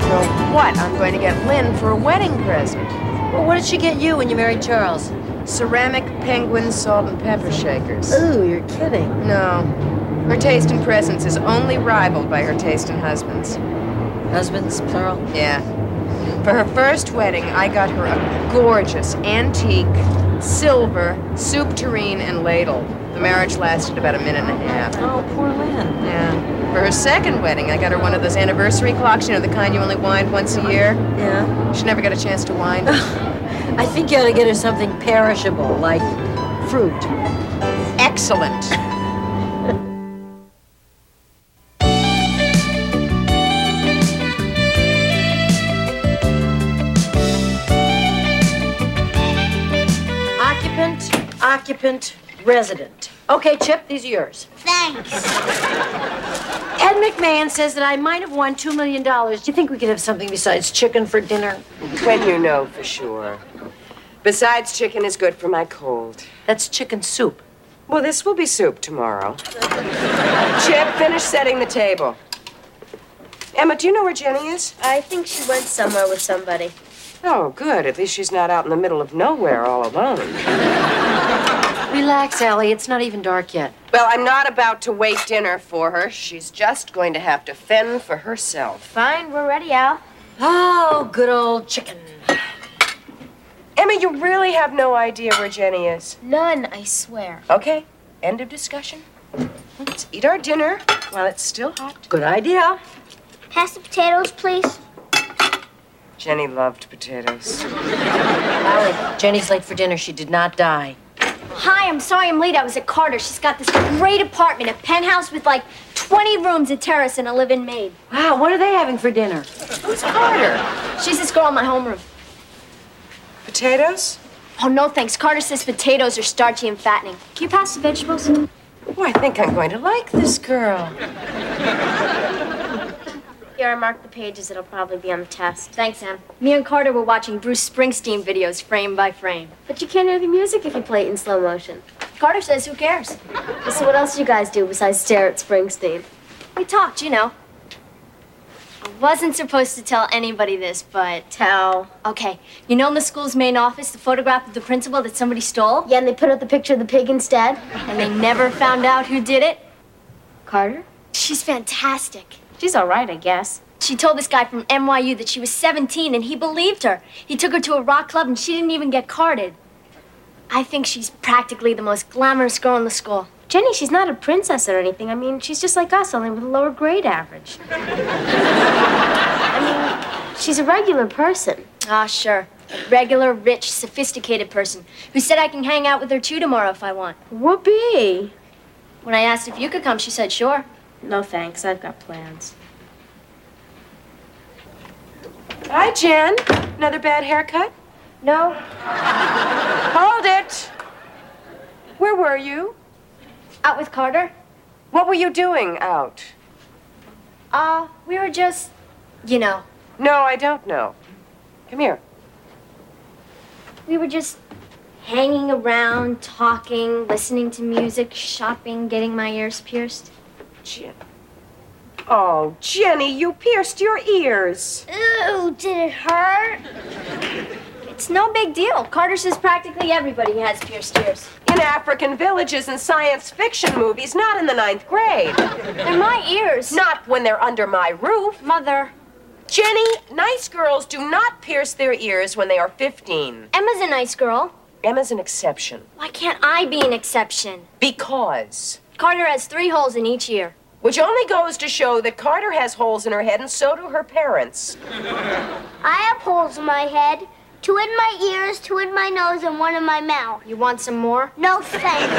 don't know what I'm going to get Lynn for a wedding present. Well, what did she get you when you married Charles? Ceramic penguin salt and pepper shakers. Ooh, you're kidding. No. Her taste in presents is only rivaled by her taste in husbands. Husbands, plural? Yeah. For her first wedding, I got her a gorgeous, antique, silver soup tureen and ladle. The marriage lasted about a minute and a half. Oh, poor Lynn. Yeah. For her second wedding, I got her one of those anniversary clocks, you know, the kind you only wind once a year. Yeah? She never got a chance to wind. I think you ought to get her something perishable, like fruit. Excellent. Occupant, resident. Okay, Chip, these are yours. Thanks. Ed McMahon says that I might have won $2 million. Do you think we could have something besides chicken for dinner? When you know for sure. Besides, chicken is good for my cold. That's chicken soup. Well, this will be soup tomorrow. Chip, finish setting the table. Emma, do you know where Jenny is? I think she went somewhere with somebody. Oh, good. At least she's not out in the middle of nowhere all alone. Relax, Allie. It's not even dark yet. Well, I'm not about to wait dinner for her. She's just going to have to fend for herself. Fine, we're ready, Al. Oh, good old chicken. Emma, you really have no idea where Jenny is. None, I swear. Okay, end of discussion. Let's eat our dinner while it's still hot. Good idea. Pass the potatoes, please. Jenny loved potatoes. Allie, Jenny's late for dinner. She did not die. Hi, I'm sorry I'm late. I was at Carter. She's got this great apartment, a penthouse with like 20 rooms, a terrace, and a live-in maid. Wow, what are they having for dinner? Who's Carter? She's this girl in my homeroom. Potatoes? Oh, no thanks. Carter says potatoes are starchy and fattening. Can you pass the vegetables? Oh, I think I'm going to like this girl. Here, I marked the pages. It'll probably be on the test. Thanks, Em. Me and Carter were watching Bruce Springsteen videos frame by frame. But you can't hear the music if you play it in slow motion. Carter says, who cares? So what else do you guys do besides stare at Springsteen? We talked, you know. I wasn't supposed to tell anybody this, but tell. Okay, you know in the school's main office, the photograph of the principal that somebody stole? Yeah, and they put up the picture of the pig instead? And they never found out who did it? Carter? She's fantastic. She's all right, I guess. She told this guy from NYU that she was 17, and he believed her. He took her to a rock club, and she didn't even get carded. I think she's practically the most glamorous girl in the school. Jenny, she's not a princess or anything. I mean, she's just like us, only with a lower grade average. I mean, she's a regular person. Ah, sure. A regular, rich, sophisticated person who said I can hang out with her, too, tomorrow if I want. Whoopee. When I asked if you could come, she said sure. No, thanks. I've got plans. Hi, Jen. Another bad haircut? No. Hold it. Where were you? Out with Carter? What were you doing out? We were just, you know. No, I don't know. Come here. We were just hanging around, talking, listening to music, shopping, getting my ears pierced. Jen. Oh, Jenny, you pierced your ears. Ooh, did it hurt? It's no big deal. Carter says practically everybody has pierced ears. In African villages and science fiction movies, not in the 9th grade. They're my ears. Not when they're under my roof. Mother. Jenny, nice girls do not pierce their ears when they are 15. Emma's a nice girl. Emma's an exception. Why can't I be an exception? Because. Carter has 3 holes in each ear. Which only goes to show that Carter has holes in her head, and so do her parents. I have holes in my head. 2 in my ears, 2 in my nose, and 1 in my mouth. You want some more? No, thanks.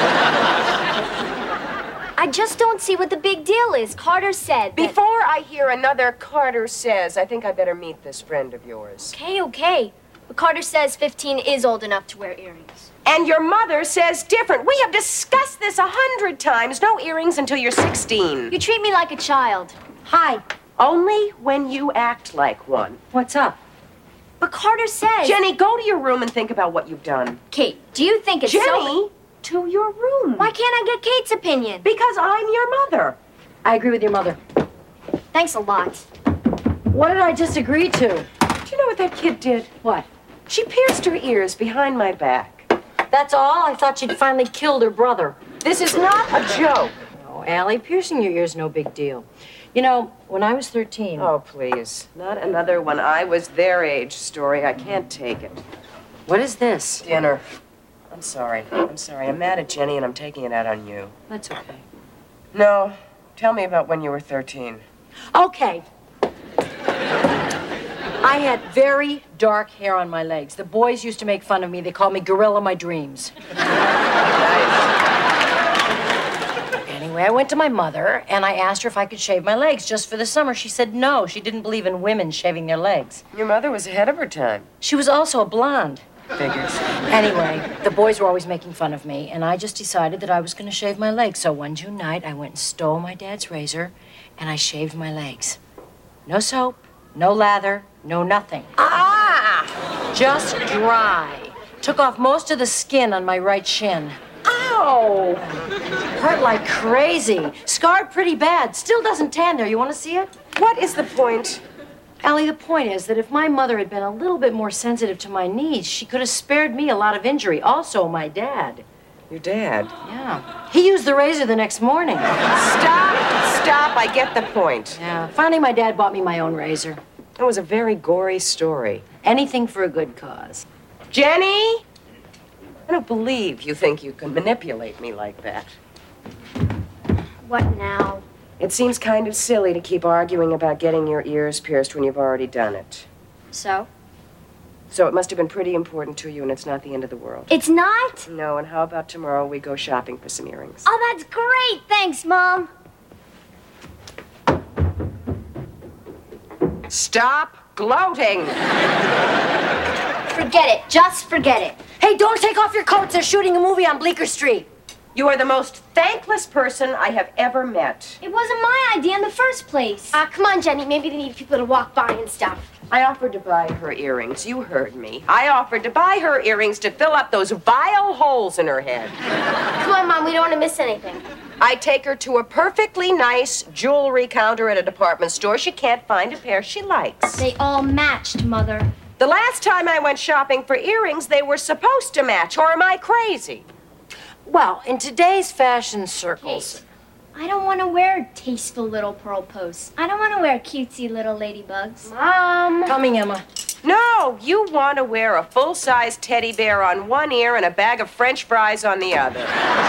I just don't see what the big deal is. Carter said that... Before I hear another Carter says, I think I better meet this friend of yours. Okay. But Carter says 15 is old enough to wear earrings. And your mother says different. We have discussed this 100 times. No earrings until you're 16. You treat me like a child. Hi. Only when you act like one. What's up? But Carter says... Jenny, go to your room and think about what you've done. Kate, do you think it's Jenny, to your room. Why can't I get Kate's opinion? Because I'm your mother. I agree with your mother. Thanks a lot. What did I just agree to? Do you know what that kid did? What? She pierced her ears behind my back. That's all? I thought she'd finally killed her brother. This is not a joke. No, Allie, piercing your ear's no big deal. You know, when I was 13... Oh, please. Not another when I was their age story. I can't take it. What is this? Dinner. I'm sorry. I'm mad at Jenny and I'm taking it out on you. That's okay. No. Tell me about when you were 13. Okay. I had very dark hair on my legs. The boys used to make fun of me. They called me Gorilla My Dreams. Anyway, I went to my mother, and I asked her if I could shave my legs just for the summer. She said no. She didn't believe in women shaving their legs. Your mother was ahead of her time. She was also a blonde. Figures. Anyway, the boys were always making fun of me, and I just decided that I was going to shave my legs. So one June night, I went and stole my dad's razor, and I shaved my legs. No soap, no lather, no nothing. Just dry. Took off most of the skin on my right shin. Ow! Hurt like crazy. Scarred pretty bad. Still doesn't tan there. You want to see it? What is the point? Allie, the point is that if my mother had been a little bit more sensitive to my needs, she could have spared me a lot of injury. Also, my dad. Your dad? Yeah. He used the razor the next morning. Stop. I get the point. Yeah. Finally, my dad bought me my own razor. That was a very gory story. Anything for a good cause. Jenny? I don't believe you think you can manipulate me like that. What now? It seems kind of silly to keep arguing about getting your ears pierced when you've already done it. So? So it must have been pretty important to you, and it's not the end of the world. It's not? No, and how about tomorrow we go shopping for some earrings? Oh, that's great. Thanks, Mom. Stop gloating! Forget it. Just forget it. Hey, don't take off your coats. They're shooting a movie on Bleecker Street. You are the most thankless person I have ever met. It wasn't my idea in the first place. Come on, Jenny. Maybe they need people to walk by and stuff. I offered to buy her earrings. You heard me. I offered to buy her earrings to fill up those vile holes in her head. Come on, Mom. We don't want to miss anything. I take her to a perfectly nice jewelry counter at a department store. She can't find a pair she likes. They all matched, Mother. The last time I went shopping for earrings, they were supposed to match, or am I crazy? Well, in today's fashion circles... I don't want to wear tasteful little pearl posts. I don't want to wear cutesy little ladybugs. Mom! Coming, Emma. No, you want to wear a full-size teddy bear on one ear and a bag of French fries on the other.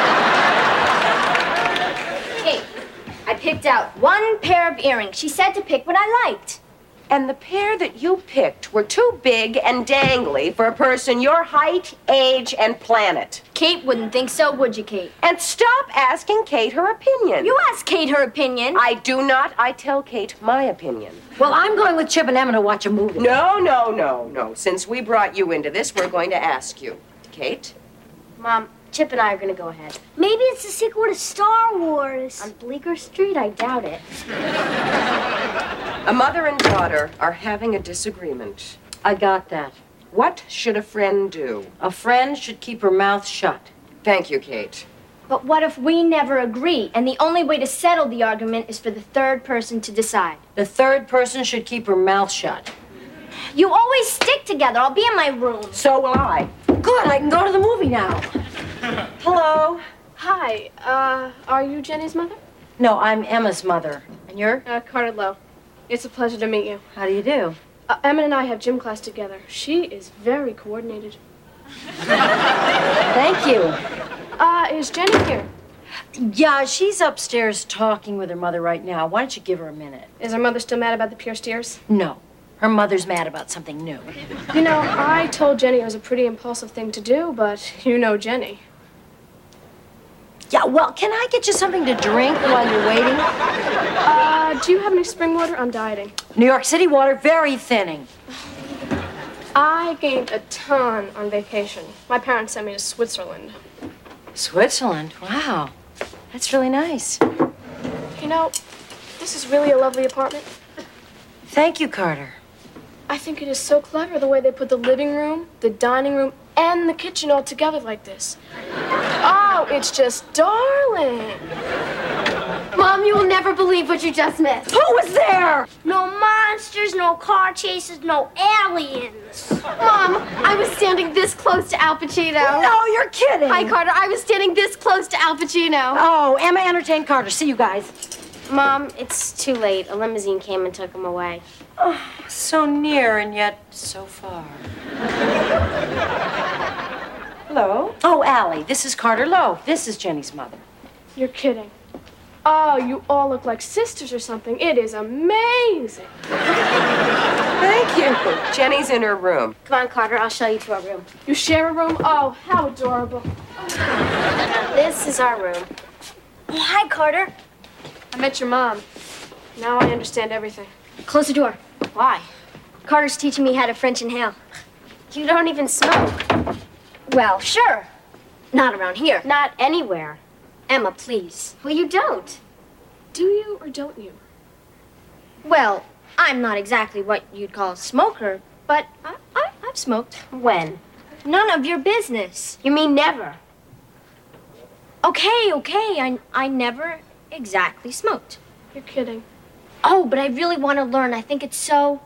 Kate, I picked out one pair of earrings. She said to pick what I liked. And the pair that you picked were too big and dangly for a person your height, age, and planet. Kate wouldn't think so, would you, Kate? And stop asking Kate her opinion. You ask Kate her opinion. I do not. I tell Kate my opinion. Well, I'm going with Chip and Emma to watch a movie. No. Since we brought you into this, we're going to ask you. Kate? Mom, Chip and I are going to go ahead. Maybe it's the sequel to Star Wars. On Bleecker Street, I doubt it. A mother and daughter are having a disagreement. I got that. What should a friend do? A friend should keep her mouth shut. Thank you, Kate. But what if we never agree, and the only way to settle the argument is for the third person to decide? The third person should keep her mouth shut. You always stick together. I'll be in my room. So will I. Good, I can go to the movie now. Hello. Hi, are you Jenny's mother? No, I'm Emma's mother. And you're? Carter Lowe. It's a pleasure to meet you. How do you do? Emma and I have gym class together. She is very coordinated. Thank you. Is Jenny here? Yeah, she's upstairs talking with her mother right now. Why don't you give her a minute? Is her mother still mad about the pierced ears? No. Her mother's mad about something new. You know, I told Jenny it was a pretty impulsive thing to do, but you know Jenny. Yeah, well, can I get you something to drink while you're waiting? Do you have any spring water? I'm dieting. New York City water, very thinning. I gained a ton on vacation. My parents sent me to Switzerland. Switzerland? Wow. That's really nice. You know, this is really a lovely apartment. Thank you, Carter. I think it is so clever the way they put the living room, the dining room, and the kitchen all together like this. Oh, it's just darling. Mom, you will never believe what you just missed. Who was there? No monsters, no no car chases, no aliens. Mom, I was standing this close to Al Pacino. No, you're kidding. Hi, Carter. I was standing this close to Al Pacino. Oh, Emma entertained Carter. See you guys. Mom, it's too late. A limousine came and took him away. Oh, so near and yet so far. Hello? Oh, Allie, this is Carter Lowe. This is Jenny's mother. You're kidding. Oh, you all look like sisters or something. It is amazing. Thank you. Jenny's in her room. Come on, Carter. I'll show you to our room. You share a room? Oh, how adorable. This is our room. Oh, hi, Carter. I met your mom. Now I understand everything. Close the door. Why? Carter's teaching me how to French inhale. You don't even smoke. Well, sure. Not around here. Not anywhere. Emma, please. Well, you don't. Do you or don't you? Well, I'm not exactly what you'd call a smoker, but I've smoked. When? None of your business. You mean never? Okay. I never exactly smoked. You're kidding. Oh, but I really want to learn. I think it's so,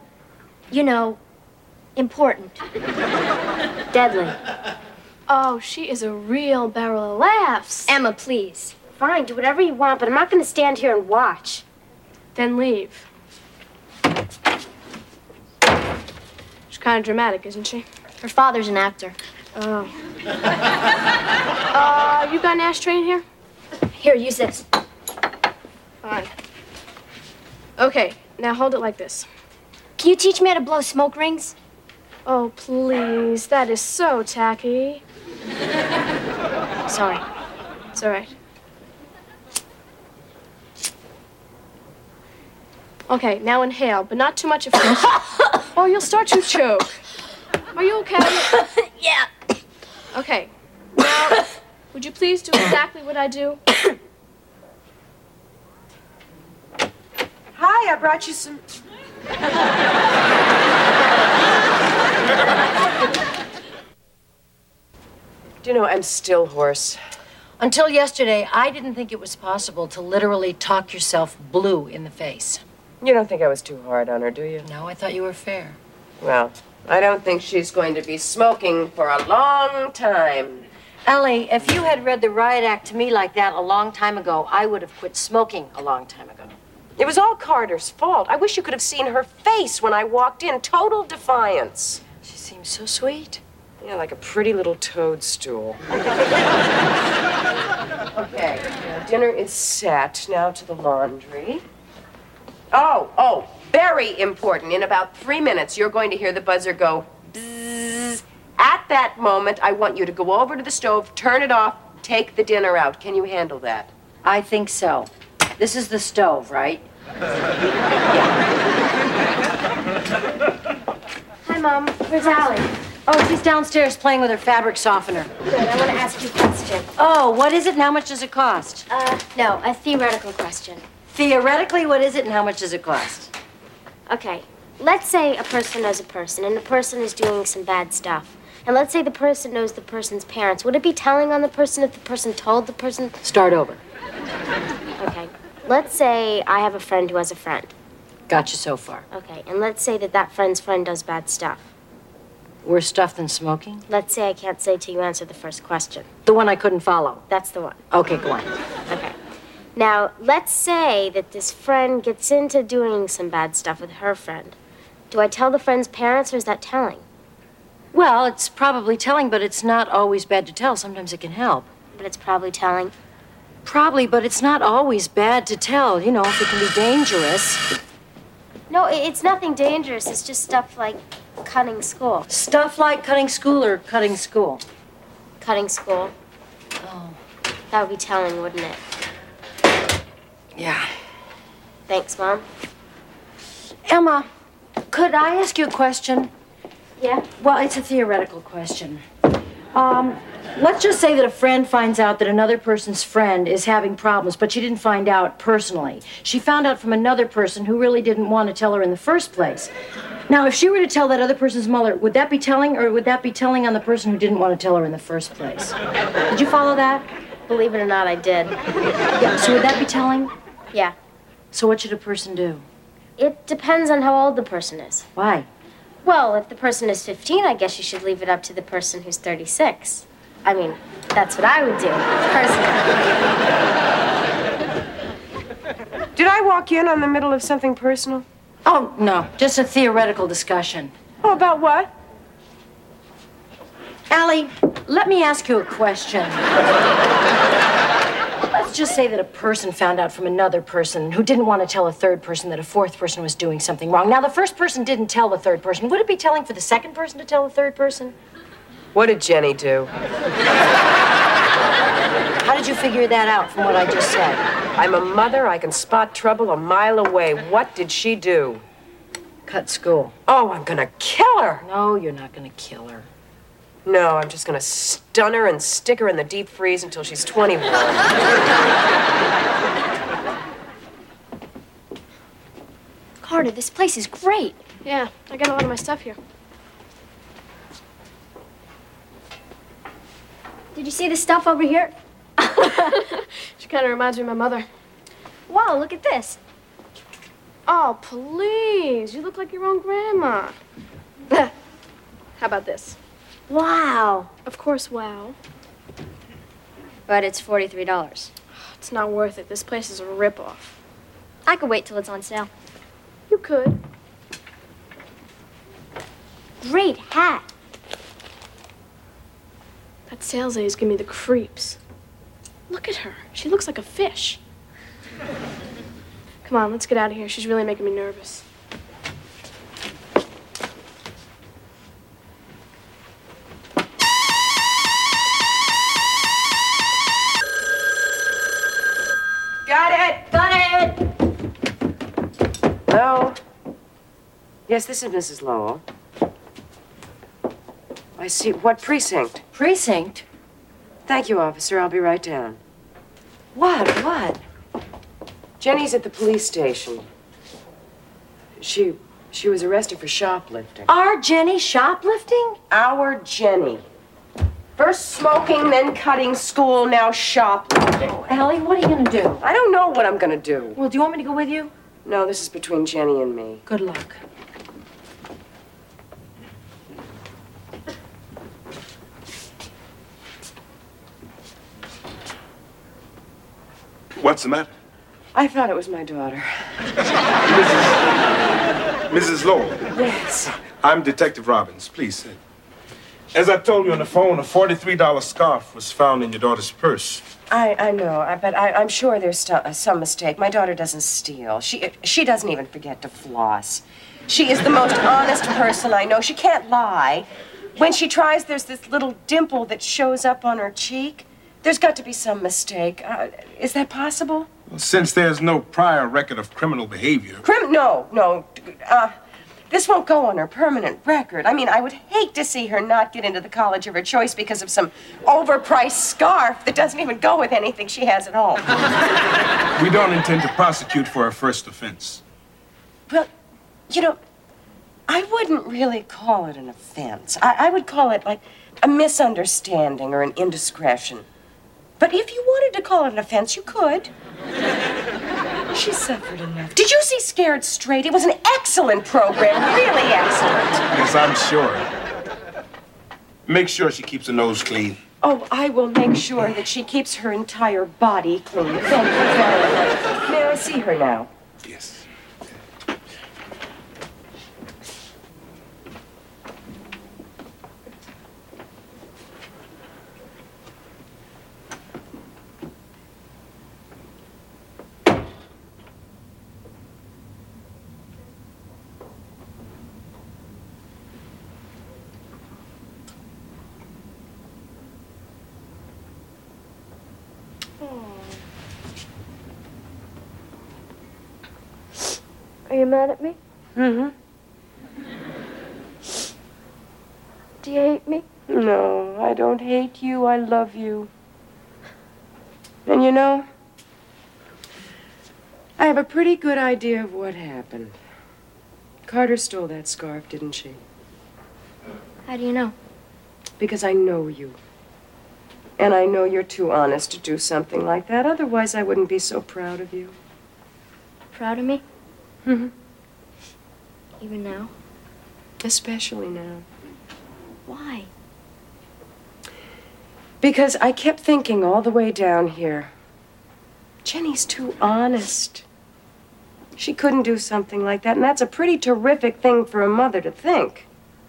important. Deadly. Oh, she is a real barrel of laughs. Emma, please. Fine, do whatever you want, but I'm not going to stand here and watch. Then leave. She's kind of dramatic, isn't she? Her father's an actor. Oh. You got an ashtray in here? Here, use this. Fine. Okay, now hold it like this. Can you teach me how to blow smoke rings? Oh, please. That is so tacky. Sorry. It's all right. Okay, now inhale, but not too much at first. Or you'll start to choke. Are you okay? Yeah. Okay. Now, would you please do exactly what I do? Hi, I brought you some... Do you know, I'm still hoarse. Until yesterday, I didn't think it was possible to literally talk yourself blue in the face. You don't think I was too hard on her, do you? No, I thought you were fair. Well, I don't think she's going to be smoking for a long time. Ellie, if you had read the riot act to me like that a long time ago, I would have quit smoking a long time ago. It was all Carter's fault. I wish you could have seen her face when I walked in. Total defiance. She seems so sweet. Yeah, like a pretty little toadstool. Okay, now dinner is set. Now to the laundry. Oh, very important. In about 3 minutes, you're going to hear the buzzer go bzzz. At that moment, I want you to go over to the stove, turn it off, take the dinner out. Can you handle that? I think so. This is the stove, right? Hi, Mom. Where's Allie? Oh, she's downstairs playing with her fabric softener. Good. I want to ask you a question. Oh, what is it and how much does it cost? No, a theoretical question. Theoretically, what is it and how much does it cost? Okay, let's say a person knows a person, and the person is doing some bad stuff. And let's say the person knows the person's parents. Would it be telling on the person if the person told the person? Start over. Okay, let's say I have a friend who has a friend. Got you so far. Okay, and let's say that friend's friend does bad stuff. Worse stuff than smoking? Let's say I can't say till you answer the first question. The one I couldn't follow. That's the one. Okay, go on. Okay. Now, let's say that this friend gets into doing some bad stuff with her friend. Do I tell the friend's parents, or is that telling? Well, it's probably telling, but it's not always bad to tell. Sometimes it can help. But it's probably telling. Probably, but it's not always bad to tell. You know, if it can be dangerous. No, it's nothing dangerous. It's just stuff like cutting school. Stuff like cutting school or cutting school? Cutting school. Oh. That would be telling, wouldn't it? Yeah. Thanks, Mom. Emma, could I ask you a question? Yeah? Well, it's a theoretical question. Let's just say that a friend finds out that another person's friend is having problems, but she didn't find out personally. She found out from another person who really didn't want to tell her in the first place. Now, if she were to tell that other person's mother, would that be telling, or would that be telling on the person who didn't want to tell her in the first place? Did you follow that? Believe it or not, I did. Yeah, so would that be telling? Yeah. So what should a person do? It depends on how old the person is. Why? Well, if the person is 15, I guess you should leave it up to the person who's 36. I mean, that's what I would do, personally. Did I walk in on the middle of something personal? Oh, no, just a theoretical discussion. Oh, about what? Allie, let me ask you a question. Let's just say that a person found out from another person who didn't want to tell a third person that a fourth person was doing something wrong. Now, the first person didn't tell the third person. Would it be telling for the second person to tell the third person? What did Jenny do? How did you figure that out from what I just said? I'm a mother. I can spot trouble a mile away. What did she do? Cut school. Oh, I'm gonna kill her. No, you're not going to kill her. No, I'm just gonna stun her and stick her in the deep freeze until she's 21. Carter, this place is great. Yeah, I got a lot of my stuff here. Did you see the stuff over here? She kind of reminds me of my mother. Wow, look at this. Oh, please. You look like your own grandma. How about this? Wow. Of course, wow. But it's $43. It's not worth it. This place is a ripoff. I could wait till it's on sale. You could. Great hat. That sales lady's giving me the creeps. Look at her. She looks like a fish. Come on, let's get out of here. She's really making me nervous. Got it! Got it! Hello? Yes, this is Mrs. Lowell. I see. What precinct? Precinct? Thank you, officer. I'll be right down. What? Jenny's at the police station. She was arrested for shoplifting. Our Jenny shoplifting? Our Jenny. First smoking, then cutting school, now shoplifting. Allie, what are you going to do? I don't know what I'm gonna do. Well, do you want me to go with you? No, this is between Jenny and me. Good luck. What's the matter? I thought it was my daughter. Mrs. Lowell. Yes. I'm Detective Robbins. Please sit. As I told you on the phone, a $43 scarf was found in your daughter's purse. I know, but I'm sure there's some mistake. My daughter doesn't steal. She doesn't even forget to floss. She is the most honest person I know. She can't lie. When she tries, there's this little dimple that shows up on her cheek. There's got to be some mistake. Is that possible? Well, since there's no prior record of criminal behavior. No. This won't go on her permanent record. I mean, I would hate to see her not get into the college of her choice because of some overpriced scarf that doesn't even go with anything she has at home. We don't intend to prosecute for a first offense. Well, you know, I wouldn't really call it an offense. I would call it like a misunderstanding or an indiscretion. But if you wanted to call it an offense, you could. She suffered enough. Did you see Scared Straight? It was an excellent program, really excellent. Yes, I'm sure. Make sure she keeps her nose clean. Oh, I will make sure that she keeps her entire body clean. Thank you very much. May I see her now? Yes. Are you mad at me? Mm-hmm. Do you hate me? No, I don't hate you. I love you. And you know, I have a pretty good idea of what happened. Carter stole that scarf, didn't she? How do you know? Because I know you. And I know you're too honest to do something like that. Otherwise, I wouldn't be so proud of you. Proud of me? Mm-hmm. Even now? Especially now. Why? Because I kept thinking all the way down here, Jenny's too honest. She couldn't do something like that, and that's a pretty terrific thing for a mother to think.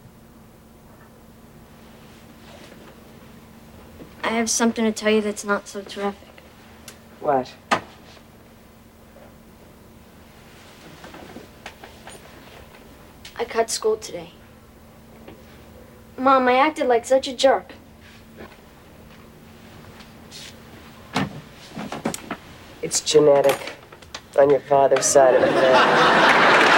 I have something to tell you that's not so terrific. What? I cut school today. Mom, I acted like such a jerk. It's genetic on your father's side of the family.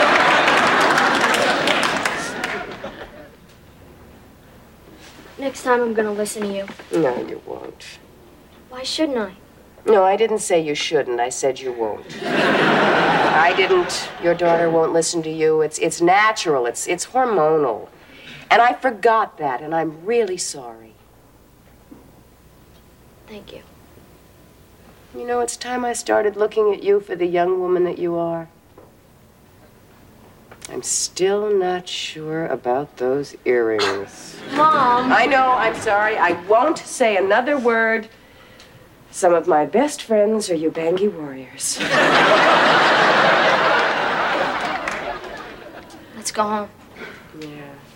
Next time I'm gonna listen to you. No, you won't. Why shouldn't I? No, I didn't say you shouldn't. I said you won't. I didn't. Your daughter won't listen to you. It's natural. It's hormonal. And I forgot that, and I'm really sorry. Thank you. You know, it's time I started looking at you for the young woman that you are. I'm still not sure about those earrings. Mom! I know, I'm sorry. I won't say another word. Some of my best friends are Ubangi warriors. Let's go home. Yeah.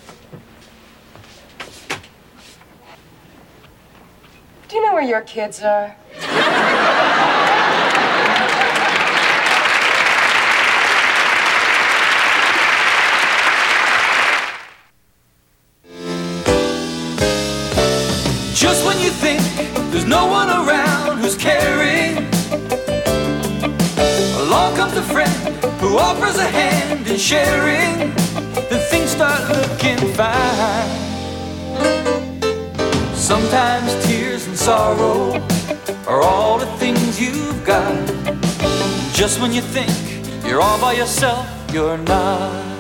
Do you know where your kids are? Just when you think there's no one around who's caring, along comes a friend who offers a hand in sharing. Then things start looking fine. Sometimes tears and sorrow are all the things you've got. Just when you think you're all by yourself, you're not.